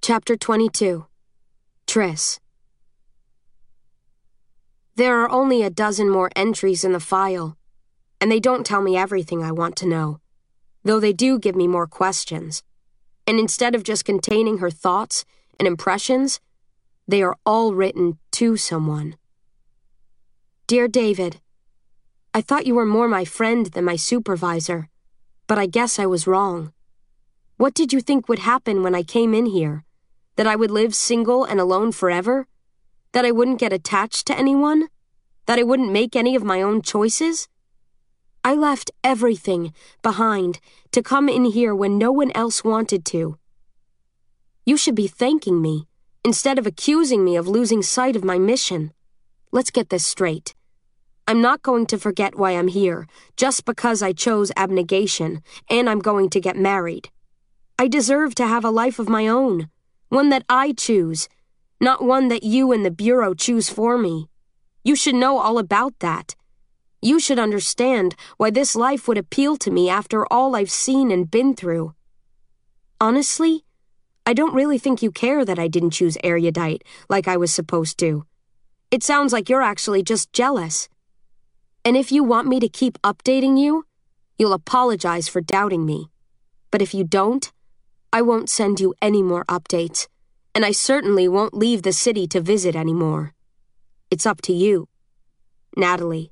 Chapter 22. Triss. There are only a dozen more entries in the file, and they don't tell me everything I want to know, though they do give me more questions. And instead of just containing her thoughts and impressions, they are all written to someone. Dear David, I thought you were more my friend than my supervisor, but I guess I was wrong. What did you think would happen when I came in here? That I would live single and alone forever? That I wouldn't get attached to anyone? That I wouldn't make any of my own choices? I left everything behind to come in here when no one else wanted to. You should be thanking me, instead of accusing me of losing sight of my mission. Let's get this straight. I'm not going to forget why I'm here, just because I chose abnegation, and I'm going to get married. I deserve to have a life of my own, one that I choose, not one that you and the Bureau choose for me. You should know all about that. You should understand why this life would appeal to me after all I've seen and been through. Honestly, I don't really think you care that I didn't choose erudite like I was supposed to. It sounds like you're actually just jealous. And if you want me to keep updating you, you'll apologize for doubting me. But if you don't, I won't send you any more updates, and I certainly won't leave the city to visit anymore. It's up to you. Natalie.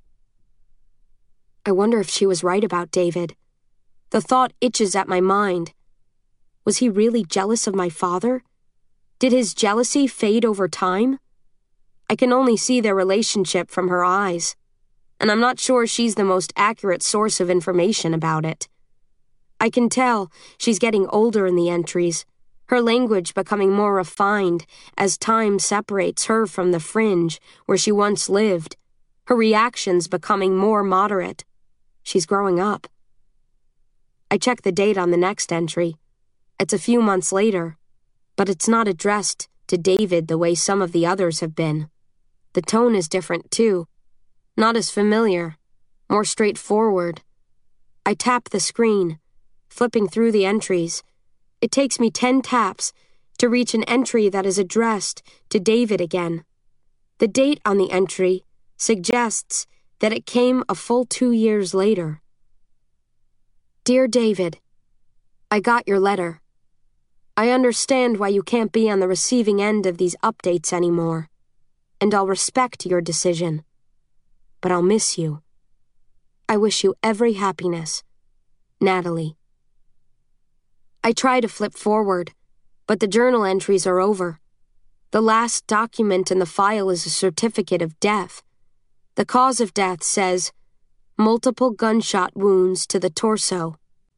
I wonder if she was right about David. The thought itches at my mind. Was he really jealous of my father? Did his jealousy fade over time? I can only see their relationship from her eyes, and I'm not sure she's the most accurate source of information about it. I can tell she's getting older in the entries, her language becoming more refined as time separates her from the fringe where she once lived, her reactions becoming more moderate. She's growing up. I check the date on the next entry. It's a few months later, but it's not addressed to David the way some of the others have been. The tone is different, too. Not as familiar, more straightforward. I tap the screen, flipping through the entries. It takes me 10 taps to reach an entry that is addressed to David again. The date on the entry suggests that it came a full 2 years later. Dear David, I got your letter. I understand why you can't be on the receiving end of these updates anymore, and I'll respect your decision. But I'll miss you. I wish you every happiness. Natalie. I try to flip forward, but the journal entries are over. The last document in the file is a certificate of death. The cause of death says, multiple gunshot wounds to the torso.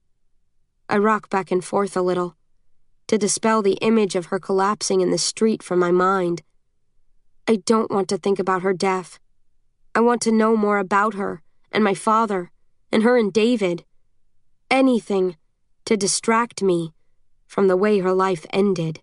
I rock back and forth a little, to dispel the image of her collapsing in the street from my mind. I don't want to think about her death. I want to know more about her, and my father, and her and David. Anything to distract me from the way her life ended.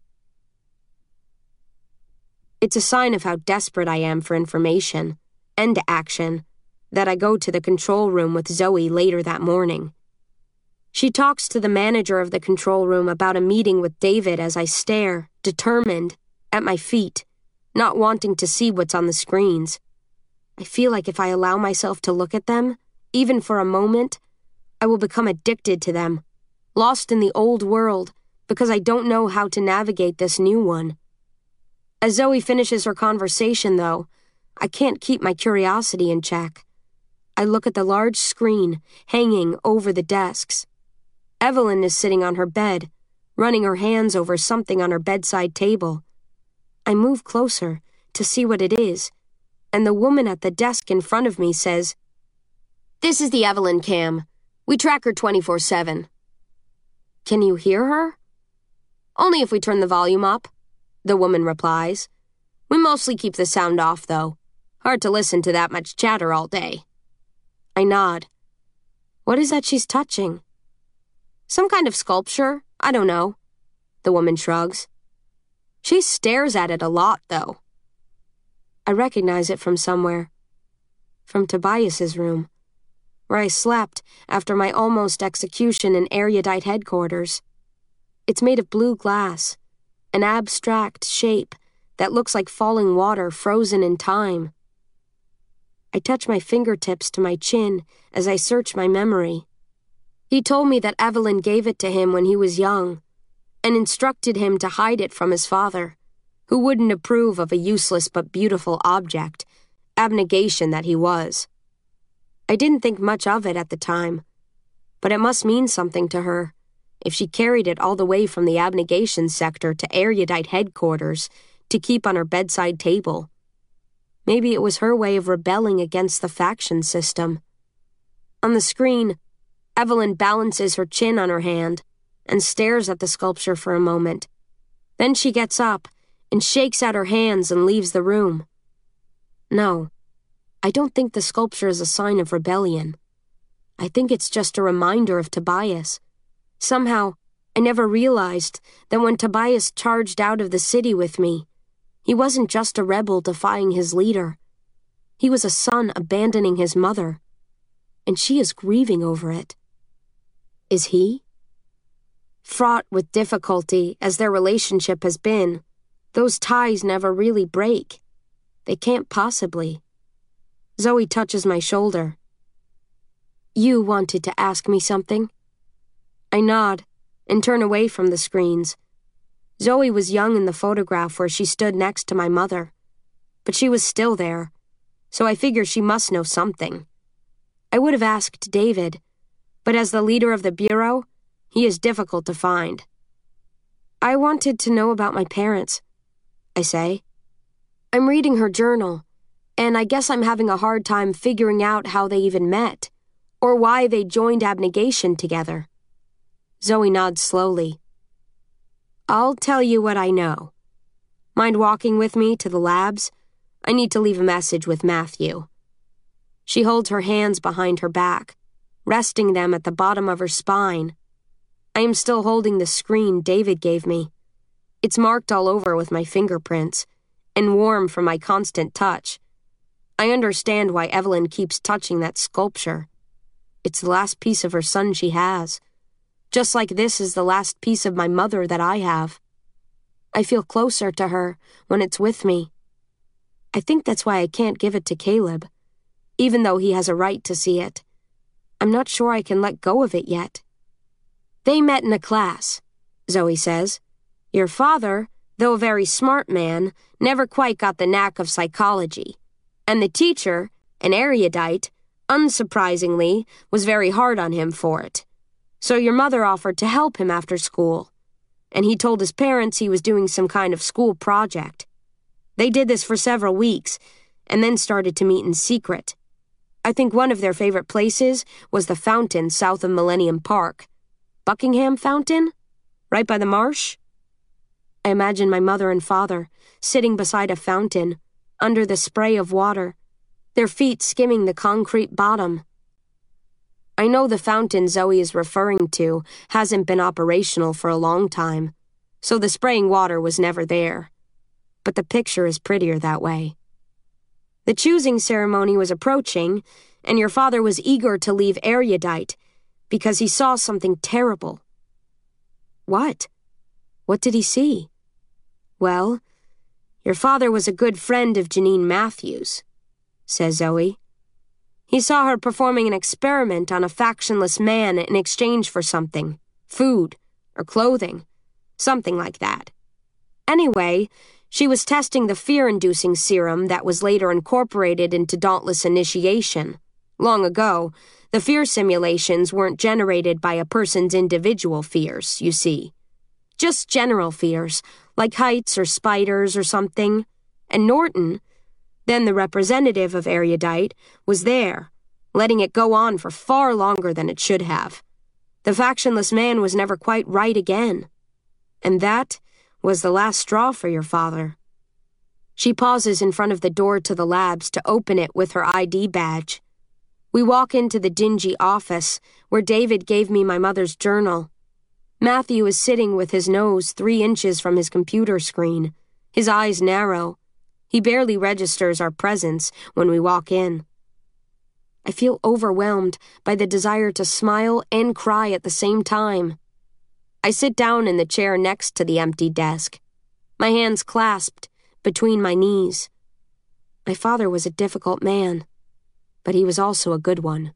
It's a sign of how desperate I am for information and action that I go to the control room with Zoe later that morning. She talks to the manager of the control room about a meeting with David as I stare, determined, at my feet, not wanting to see what's on the screens. I feel like if I allow myself to look at them, even for a moment, I will become addicted to them, lost in the old world because I don't know how to navigate this new one. As Zoe finishes her conversation, though, I can't keep my curiosity in check. I look at the large screen hanging over the desks. Evelyn is sitting on her bed, running her hands over something on her bedside table. I move closer to see what it is, and the woman at the desk in front of me says, "This is the Evelyn cam. We track her 24/7. Can you hear her? Only if we turn the volume up, the woman replies. We mostly keep the sound off, though. Hard to listen to that much chatter all day. I nod. What is that she's touching? Some kind of sculpture? I don't know. The woman shrugs. She stares at it a lot, though. I recognize it from somewhere. From Tobias's room, where I slept after my almost execution in Erudite headquarters. It's made of blue glass, an abstract shape that looks like falling water frozen in time. I touch my fingertips to my chin as I search my memory. He told me that Evelyn gave it to him when he was young and instructed him to hide it from his father, who wouldn't approve of a useless but beautiful object, abnegation that he was. I didn't think much of it at the time, but it must mean something to her if she carried it all the way from the abnegation sector to erudite headquarters to keep on her bedside table. Maybe it was her way of rebelling against the faction system. On the screen, Evelyn balances her chin on her hand and stares at the sculpture for a moment. Then she gets up and shakes out her hands and leaves the room. No, I don't think the sculpture is a sign of rebellion. I think it's just a reminder of Tobias. Somehow, I never realized that when Tobias charged out of the city with me, he wasn't just a rebel defying his leader. He was a son abandoning his mother, and she is grieving over it. Is he? Fraught with difficulty as their relationship has been, those ties never really break. They can't possibly. Zoe touches my shoulder. You wanted to ask me something? I nod and turn away from the screens. Zoe was young in the photograph where she stood next to my mother, but she was still there, so I figure she must know something. I would have asked David, but as the leader of the Bureau, he is difficult to find. I wanted to know about my parents, I say. I'm reading her journal, and I guess I'm having a hard time figuring out how they even met, or why they joined abnegation together. Zoe nods slowly. I'll tell you what I know. Mind walking with me to the labs? I need to leave a message with Matthew. She holds her hands behind her back, resting them at the bottom of her spine. I am still holding the screen David gave me. It's marked all over with my fingerprints, and warm from my constant touch. I understand why Evelyn keeps touching that sculpture. It's the last piece of her son she has. Just like this is the last piece of my mother that I have. I feel closer to her when it's with me. I think that's why I can't give it to Caleb, even though he has a right to see it. I'm not sure I can let go of it yet. They met in a class, Zoe says. Your father, though a very smart man, never quite got the knack of psychology. And the teacher, an erudite, unsurprisingly, was very hard on him for it. So your mother offered to help him after school, and he told his parents he was doing some kind of school project. They did this for several weeks, and then started to meet in secret. I think one of their favorite places was the fountain south of Millennium Park. Buckingham Fountain? Right by the marsh? I imagine my mother and father sitting beside a fountain, under the spray of water, their feet skimming the concrete bottom. I know the fountain Zoe is referring to hasn't been operational for a long time, so the spraying water was never there. But the picture is prettier that way. The choosing ceremony was approaching, and your father was eager to leave Erudite because he saw something terrible. What? What did he see? Well, your father was a good friend of Janine Matthews, says Zoe. He saw her performing an experiment on a factionless man in exchange for something, food or clothing, something like that. Anyway, she was testing the fear-inducing serum that was later incorporated into Dauntless Initiation. Long ago, the fear simulations weren't generated by a person's individual fears, you see. Just general fears, like heights or spiders or something. And Norton, then the representative of Erudite, was there, letting it go on for far longer than it should have. The factionless man was never quite right again. And that was the last straw for your father. She pauses in front of the door to the labs to open it with her ID badge. We walk into the dingy office where David gave me my mother's journal. Matthew is sitting with his nose 3 inches from his computer screen, his eyes narrow. He barely registers our presence when we walk in. I feel overwhelmed by the desire to smile and cry at the same time. I sit down in the chair next to the empty desk, my hands clasped between my knees. My father was a difficult man, but he was also a good one.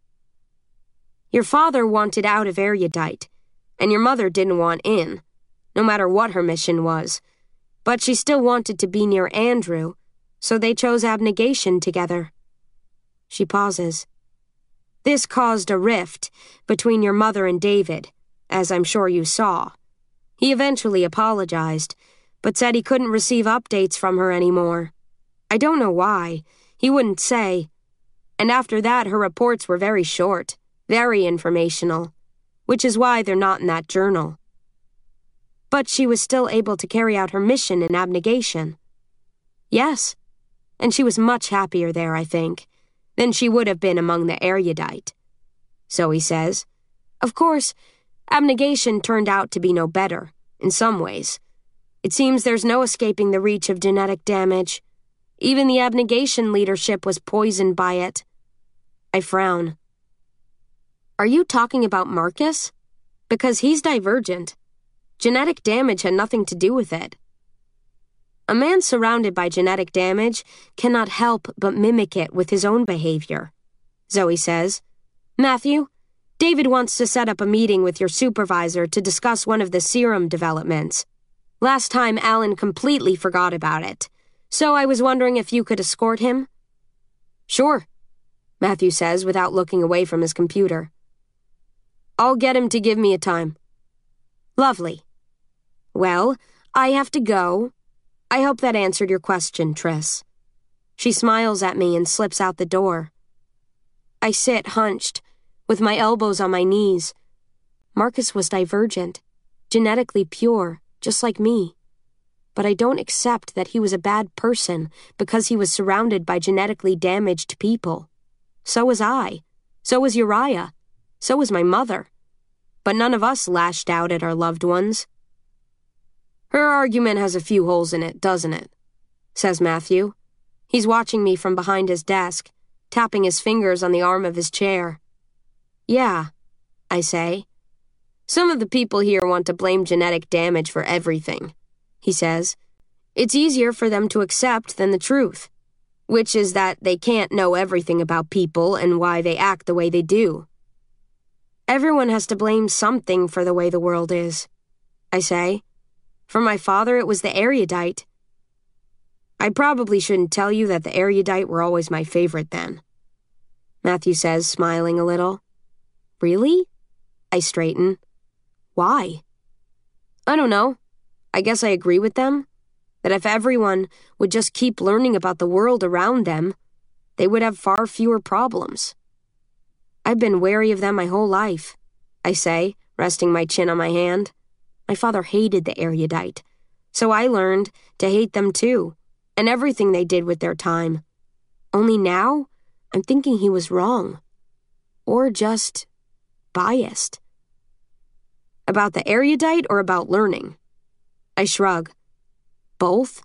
Your father wanted out of Erudite, and your mother didn't want in, no matter what her mission was, but she still wanted to be near Andrew, so they chose abnegation together. She pauses. This caused a rift between your mother and David, as I'm sure you saw. He eventually apologized, but said he couldn't receive updates from her anymore. I don't know why. He wouldn't say. And after that, her reports were very short, very informational, which is why they're not in that journal. But she was still able to carry out her mission in abnegation. Yes, and she was much happier there, I think, than she would have been among the erudite. So he says. Of course, abnegation turned out to be no better, in some ways. It seems there's no escaping the reach of genetic damage. Even the abnegation leadership was poisoned by it. I frown. Are you talking about Marcus? Because he's divergent. Genetic damage had nothing to do with it. A man surrounded by genetic damage cannot help but mimic it with his own behavior, Zoe says. Matthew, David wants to set up a meeting with your supervisor to discuss one of the serum developments. Last time, Alan completely forgot about it, so I was wondering if you could escort him? Sure, Matthew says without looking away from his computer. I'll get him to give me a time. Lovely. Well, I have to go. I hope that answered your question, Triss. She smiles at me and slips out the door. I sit hunched, with my elbows on my knees. Marcus was divergent, genetically pure, just like me. But I don't accept that he was a bad person because he was surrounded by genetically damaged people. So was I. So was Uriah. So was my mother. But none of us lashed out at our loved ones. Her argument has a few holes in it, doesn't it? Says Matthew. He's watching me from behind his desk, tapping his fingers on the arm of his chair. Yeah, I say. Some of the people here want to blame genetic damage for everything, he says. It's easier for them to accept than the truth, which is that they can't know everything about people and why they act the way they do. Everyone has to blame something for the way the world is, I say. For my father, it was the erudite. I probably shouldn't tell you that the erudite were always my favorite then, Matthew says, smiling a little. Really? I straighten. Why? I don't know. I guess I agree with them. That if everyone would just keep learning about the world around them, they would have far fewer problems. I've been wary of them my whole life, I say, resting my chin on my hand. My father hated the erudite, so I learned to hate them too, and everything they did with their time. Only now, I'm thinking he was wrong. Or just biased. About the erudite or about learning? I shrug. Both?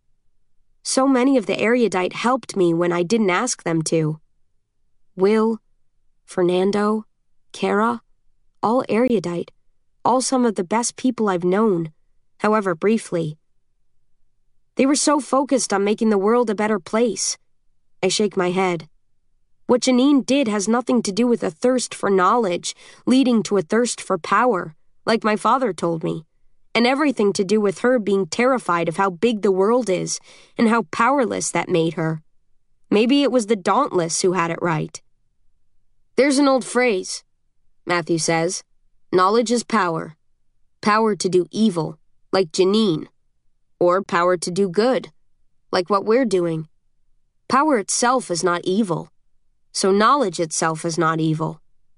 So many of the erudite helped me when I didn't ask them to. Will, Fernando, Kara, all erudite, all some of the best people I've known, however briefly. They were so focused on making the world a better place. I shake my head. What Janine did has nothing to do with a thirst for knowledge, leading to a thirst for power, like my father told me, and everything to do with her being terrified of how big the world is and how powerless that made her. Maybe it was the Dauntless who had it right. There's an old phrase, Matthew says. Knowledge is power. Power to do evil, like Janine. Or power to do good, like what we're doing. Power itself is not evil. So knowledge itself is not evil.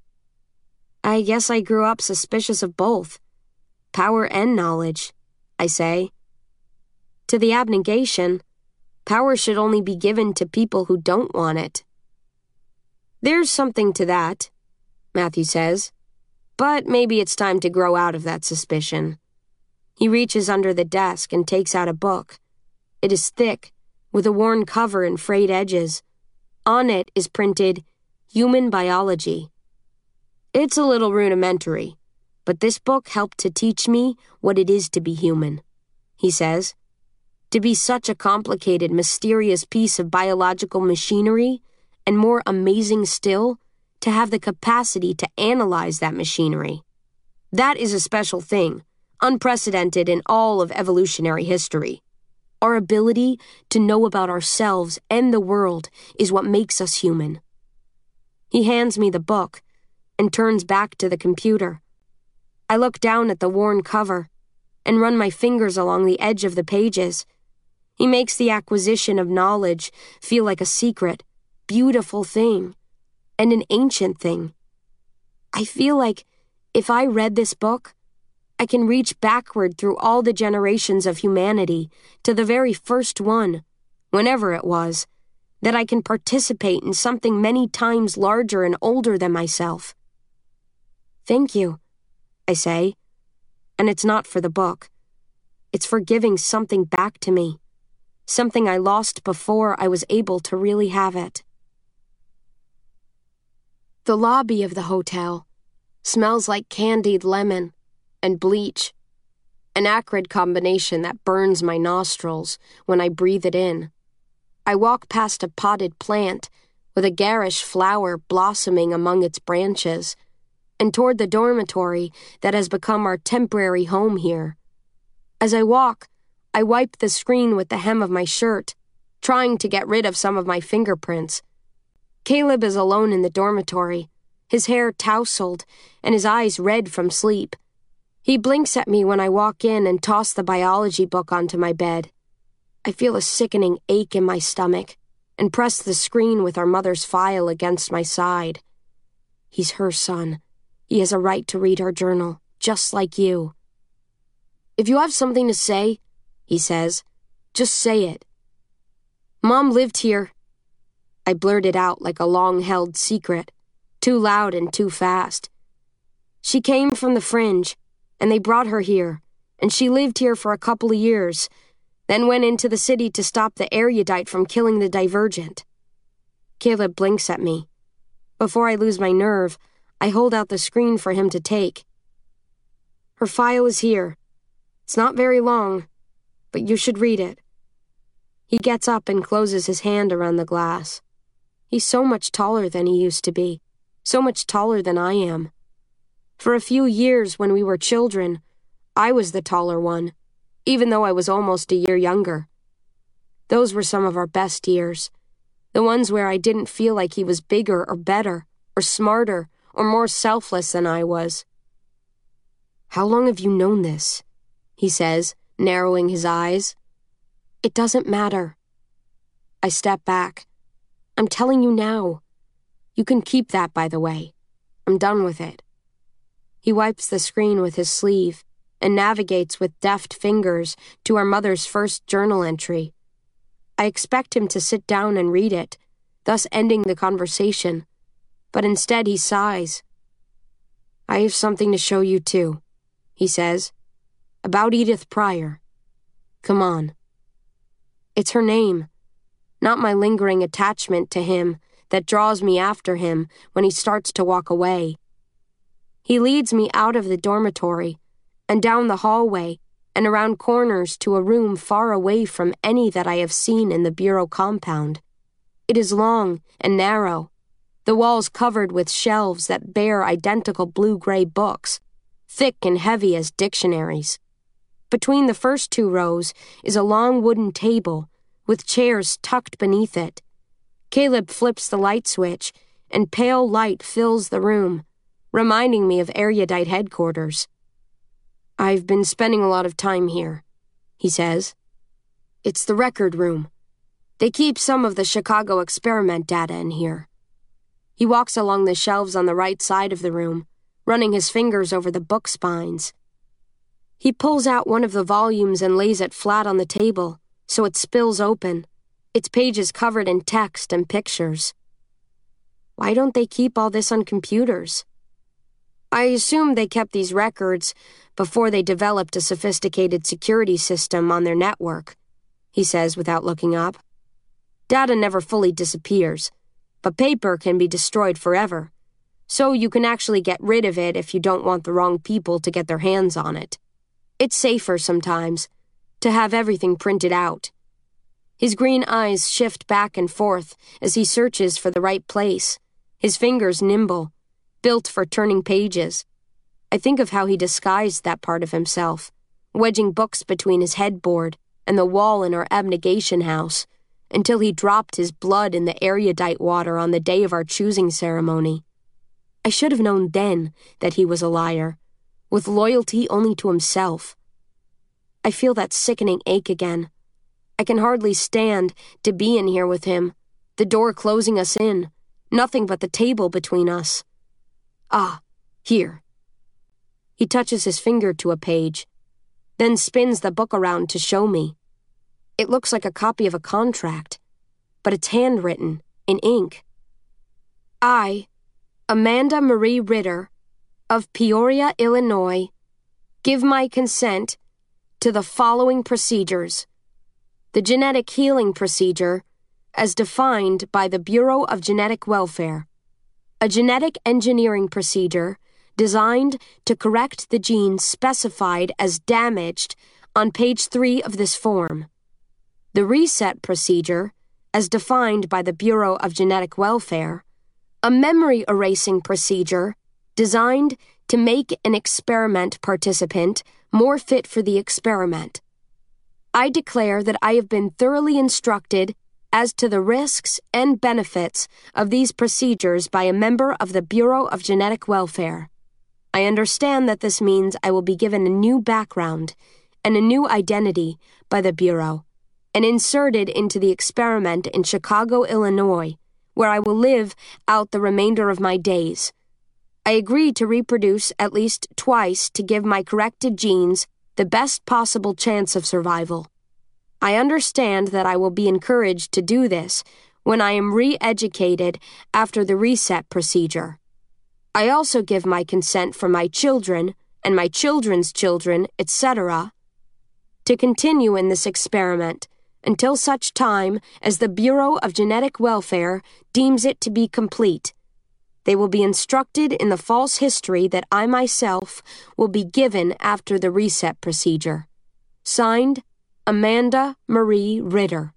I guess I grew up suspicious of both. Power and knowledge, I say. To the abnegation, power should only be given to people who don't want it. There's something to that, Matthew says. But maybe it's time to grow out of that suspicion. He reaches under the desk and takes out a book. It is thick, with a worn cover and frayed edges. On it is printed, Human Biology. It's a little rudimentary, but this book helped to teach me what it is to be human, he says. To be such a complicated, mysterious piece of biological machinery, and more amazing still, to have the capacity to analyze that machinery. That is a special thing, unprecedented in all of evolutionary history. Our ability to know about ourselves and the world is what makes us human. He hands me the book and turns back to the computer. I look down at the worn cover and run my fingers along the edge of the pages. He makes the acquisition of knowledge feel like a secret, beautiful thing, and an ancient thing. I feel like if I read this book, I can reach backward through all the generations of humanity to the very first one, whenever it was, that I can participate in something many times larger and older than myself. Thank you, I say, and it's not for the book. It's for giving something back to me, something I lost before I was able to really have it. The lobby of the hotel smells like candied lemon and bleach, an acrid combination that burns my nostrils when I breathe it in. I walk past a potted plant with a garish flower blossoming among its branches, and toward the dormitory that has become our temporary home here. As I walk, I wipe the screen with the hem of my shirt, trying to get rid of some of my fingerprints. Caleb is alone in the dormitory, his hair tousled and his eyes red from sleep. He blinks at me when I walk in and toss the biology book onto my bed. I feel a sickening ache in my stomach and press the screen with our mother's file against my side. He's her son. He has a right to read her journal, just like you. If you have something to say, he says, just say it. Mom lived here. I blurted out like a long-held secret, too loud and too fast. She came from the fringe, and they brought her here, and she lived here for a couple of years, then went into the city to stop the erudite from killing the divergent. Caleb blinks at me. Before I lose my nerve, I hold out the screen for him to take. Her file is here. It's not very long, but you should read it. He gets up and closes his hand around the glass. He's so much taller than he used to be, so much taller than I am. For a few years when we were children, I was the taller one, even though I was almost a year younger. Those were some of our best years, the ones where I didn't feel like he was bigger or better or smarter or more selfless than I was. How long have you known this? He says, narrowing his eyes. It doesn't matter. I step back. I'm telling you now. You can keep that, by the way. I'm done with it. He wipes the screen with his sleeve and navigates with deft fingers to our mother's first journal entry. I expect him to sit down and read it, thus ending the conversation, but instead he sighs. I have something to show you too, he says, about Edith Pryor. Come on. It's her name, not my lingering attachment to him that draws me after him when he starts to walk away. He leads me out of the dormitory and down the hallway and around corners to a room far away from any that I have seen in the bureau compound. It is long and narrow, the walls covered with shelves that bear identical blue-gray books, thick and heavy as dictionaries. Between the first two rows is a long wooden table with chairs tucked beneath it. Caleb flips the light switch, and pale light fills the room, reminding me of erudite headquarters. I've been spending a lot of time here, he says. It's the record room. They keep some of the Chicago experiment data in here. He walks along the shelves on the right side of the room, running his fingers over the book spines. He pulls out one of the volumes and lays it flat on the table, so it spills open, its pages covered in text and pictures. Why don't they keep all this on computers? I assume they kept these records before they developed a sophisticated security system on their network, he says without looking up. Data never fully disappears, but paper can be destroyed forever, so you can actually get rid of it if you don't want the wrong people to get their hands on it. It's safer sometimes to have everything printed out. His green eyes shift back and forth as he searches for the right place, his fingers nimble, built for turning pages. I think of how he disguised that part of himself, wedging books between his headboard and the wall in our abnegation house, until he dropped his blood in the erudite water on the day of our choosing ceremony. I should have known then that he was a liar, with loyalty only to himself. I feel that sickening ache again. I can hardly stand to be in here with him, the door closing us in, nothing but the table between us. Ah, here. He touches his finger to a page, then spins the book around to show me. It looks like a copy of a contract, but it's handwritten, in ink. I, Amanda Marie Ritter, of Peoria, Illinois, give my consent to the following procedures. The genetic healing procedure, as defined by the Bureau of Genetic Welfare. A genetic engineering procedure designed to correct the genes specified as damaged on page 3 of this form. The reset procedure, as defined by the Bureau of Genetic Welfare. A memory erasing procedure designed to make an experiment participant more fit for the experiment. I declare that I have been thoroughly instructed as to the risks and benefits of these procedures by a member of the Bureau of Genetic Welfare. I understand that this means I will be given a new background and a new identity by the Bureau and inserted into the experiment in Chicago, Illinois, where I will live out the remainder of my days. I agree to reproduce at least twice to give my corrected genes the best possible chance of survival. I understand that I will be encouraged to do this when I am re-educated after the reset procedure. I also give my consent for my children and my children's children, etc., to continue in this experiment until such time as the Bureau of Genetic Welfare deems it to be complete. They will be instructed in the false history that I myself will be given after the reset procedure. Signed, Amanda Marie Ritter.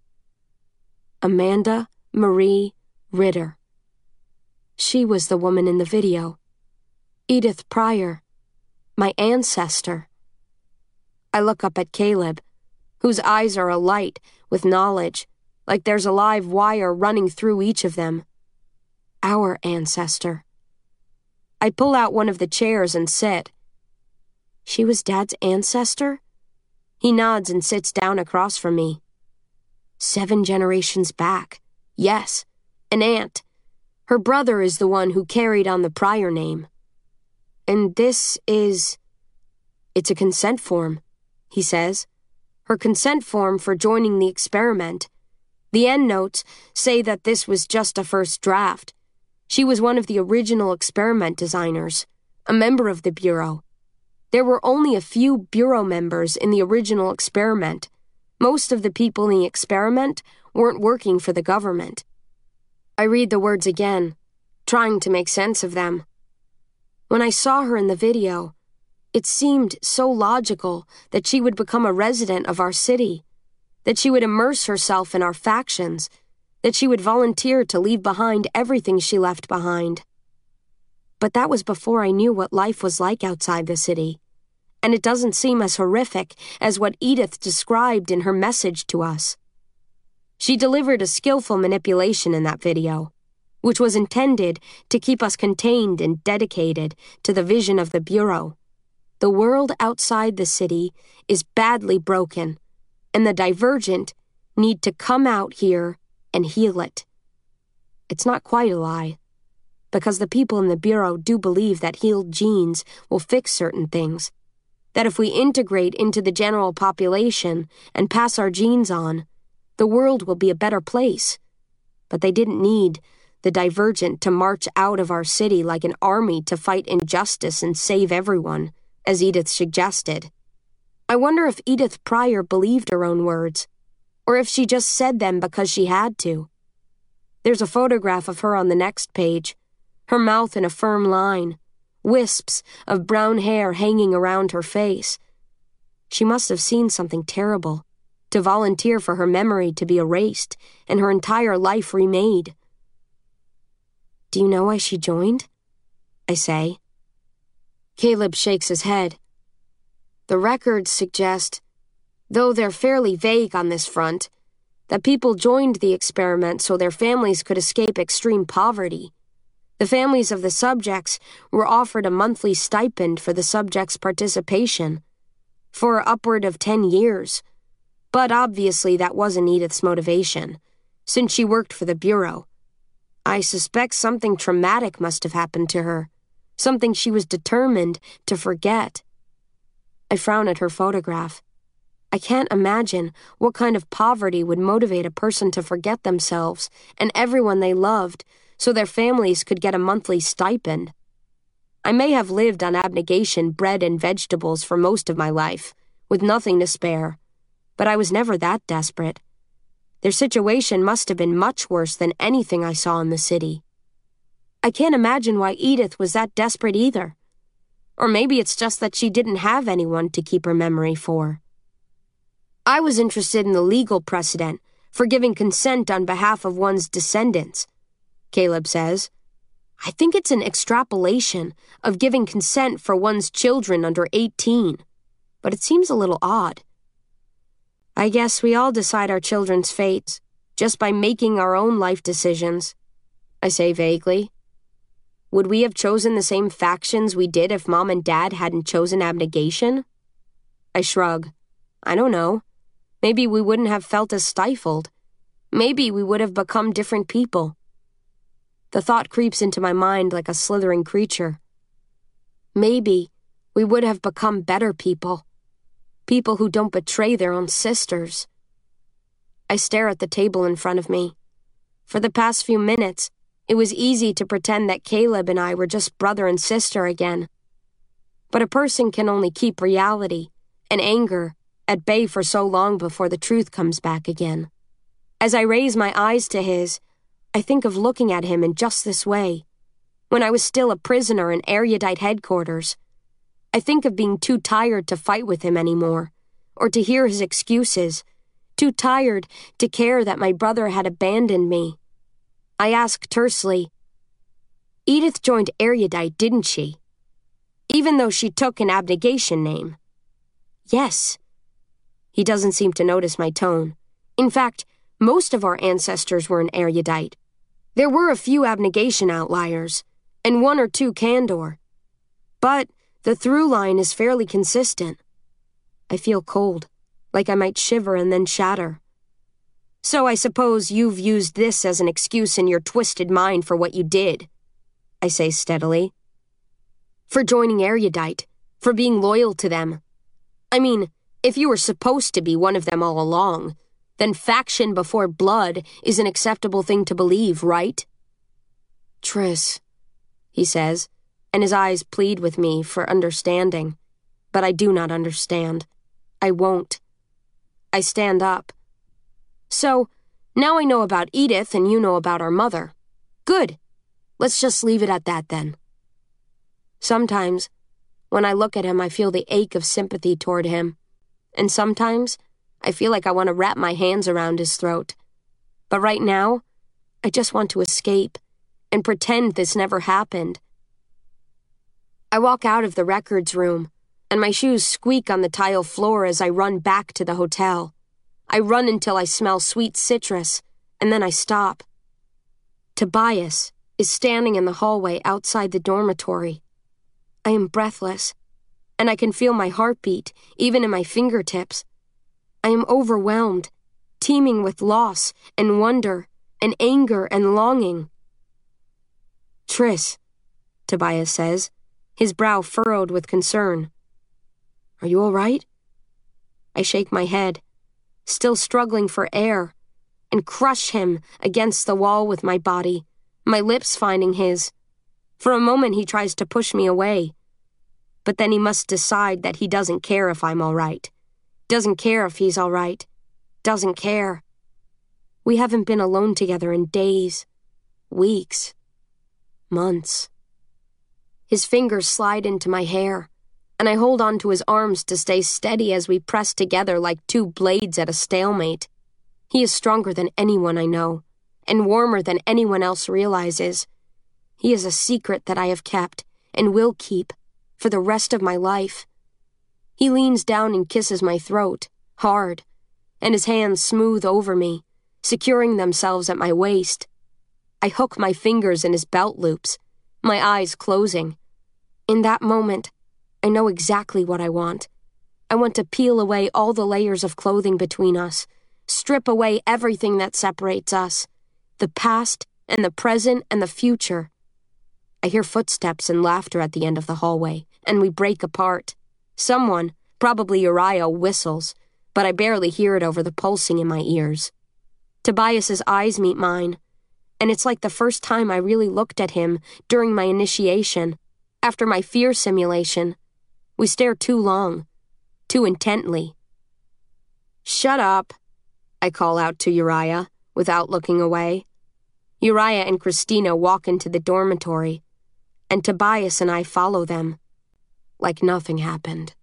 Amanda Marie Ritter. She was the woman in the video. Edith Pryor, my ancestor. I look up at Caleb, whose eyes are alight with knowledge, like there's a live wire running through each of them. Our ancestor. I pull out one of the chairs and sit. She was Dad's ancestor? He nods and sits down across from me. 7 generations back. Yes, an aunt. Her brother is the one who carried on the Pryor name. And this is... It's a consent form, he says. Her consent form for joining the experiment. The endnotes say that this was just a first draft. She was one of the original experiment designers, a member of the Bureau. There were only a few Bureau members in the original experiment. Most of the people in the experiment weren't working for the government. I read the words again, trying to make sense of them. When I saw her in the video, it seemed so logical that she would become a resident of our city, that she would immerse herself in our factions, that she would volunteer to leave behind everything she left behind. But that was before I knew what life was like outside the city, and it doesn't seem as horrific as what Edith described in her message to us. She delivered a skillful manipulation in that video, which was intended to keep us contained and dedicated to the vision of the Bureau. The world outside the city is badly broken, and the Divergent need to come out here and heal it. It's not quite a lie, because the people in the Bureau do believe that healed genes will fix certain things, that if we integrate into the general population and pass our genes on, the world will be a better place. But they didn't need the Divergent to march out of our city like an army to fight injustice and save everyone, as Edith suggested. I wonder if Edith Pryor believed her own words, or if she just said them because she had to. There's a photograph of her on the next page, her mouth in a firm line, wisps of brown hair hanging around her face. She must have seen something terrible, to volunteer for her memory to be erased and her entire life remade. Do you know why she joined? I say. Caleb shakes his head. The records suggest, though they're fairly vague on this front, that people joined the experiment so their families could escape extreme poverty. The families of the subjects were offered a monthly stipend for the subjects' participation, for upward of 10 years. But obviously that wasn't Edith's motivation, since she worked for the Bureau. I suspect something traumatic must have happened to her, something she was determined to forget. I frown at her photograph. I can't imagine what kind of poverty would motivate a person to forget themselves and everyone they loved so their families could get a monthly stipend. I may have lived on abnegation, bread, and vegetables for most of my life, with nothing to spare, but I was never that desperate. Their situation must have been much worse than anything I saw in the city. I can't imagine why Edith was that desperate either. Or maybe it's just that she didn't have anyone to keep her memory for. I was interested in the legal precedent for giving consent on behalf of one's descendants, Caleb says. I think it's an extrapolation of giving consent for one's children under 18, but it seems a little odd. I guess we all decide our children's fates just by making our own life decisions, I say vaguely. Would we have chosen the same factions we did if Mom and Dad hadn't chosen abnegation? I shrug. I don't know. Maybe we wouldn't have felt as stifled. Maybe we would have become different people. The thought creeps into my mind like a slithering creature. Maybe we would have become better people. People who don't betray their own sisters. I stare at the table in front of me. For the past few minutes, it was easy to pretend that Caleb and I were just brother and sister again. But a person can only keep reality and anger at bay for so long before the truth comes back again. As I raise my eyes to his, I think of looking at him in just this way, when I was still a prisoner in Erudite headquarters. I think of being too tired to fight with him anymore, or to hear his excuses, too tired to care that my brother had abandoned me. I ask tersely, Edith joined Erudite, didn't she? Even though she took an abnegation name. Yes. He doesn't seem to notice my tone. In fact, most of our ancestors were in Erudite. There were a few abnegation outliers, and 1 or 2 Candor. But the through line is fairly consistent. I feel cold, like I might shiver and then shatter. So I suppose you've used this as an excuse in your twisted mind for what you did, I say steadily. For joining Erudite, for being loyal to them. I mean, if you were supposed to be one of them all along, then faction before blood is an acceptable thing to believe, right? Tris, he says, and his eyes plead with me for understanding. But I do not understand. I won't. I stand up. So, now I know about Edith and you know about our mother. Good. Let's just leave it at that then. Sometimes, when I look at him, I feel the ache of sympathy toward him. And sometimes, I feel like I want to wrap my hands around his throat. But right now, I just want to escape and pretend this never happened. I walk out of the records room, and my shoes squeak on the tile floor as I run back to the hotel. I run until I smell sweet citrus, and then I stop. Tobias is standing in the hallway outside the dormitory. I am breathless, and I can feel my heartbeat, even in my fingertips. I am overwhelmed, teeming with loss and wonder and anger and longing. Tris, Tobias says, his brow furrowed with concern. Are you all right? I shake my head, still struggling for air, and crush him against the wall with my body, my lips finding his. For a moment he tries to push me away, but then he must decide that he doesn't care if I'm all right. Doesn't care if he's all right. Doesn't care. We haven't been alone together in days, weeks, months. His fingers slide into my hair, and I hold on to his arms to stay steady as we press together like two blades at a stalemate. He is stronger than anyone I know, and warmer than anyone else realizes. He is a secret that I have kept, and will keep, for the rest of my life. He leans down and kisses my throat, hard, and his hands smooth over me, securing themselves at my waist. I hook my fingers in his belt loops, my eyes closing. In that moment, I know exactly what I want. I want to peel away all the layers of clothing between us, strip away everything that separates us, the past and the present and the future. I hear footsteps and laughter at the end of the hallway, and we break apart. Someone, probably Uriah, whistles, but I barely hear it over the pulsing in my ears. Tobias's eyes meet mine, and it's like the first time I really looked at him during my initiation, after my fear simulation. We stare too long, too intently. "Shut up," I call out to Uriah, without looking away. Uriah and Christina walk into the dormitory, and Tobias and I follow them, like nothing happened.